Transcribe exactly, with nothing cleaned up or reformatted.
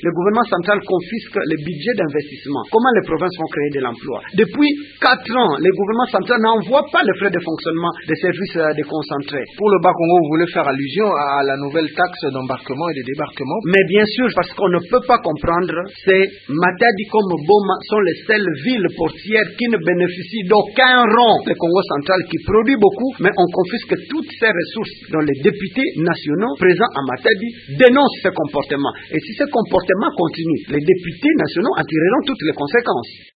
le gouvernement central confisque le budget d'investissement. Comment les provinces vont créer de l'emploi? Depuis quatre ans, le gouvernement central n'envoie pas les frais de fonctionnement des services euh, déconcentrés. Pour le Bas-Congo, vous voulez faire allusion à la nouvelle taxe d'embarquement et de débarquement? Mais bien sûr, parce qu'on ne peut pas comprendre, c'est Matadi comme Boma sont les seules villes portières qui ne bénéficient d'aucun rond. Le Congo central qui produit beaucoup, mais on confisque toutes ces ressources dont les députés nationaux présents à Matadi dénoncent ce comportement. Et si ce comportement continue, les députés nationaux en tireront toutes les conséquences.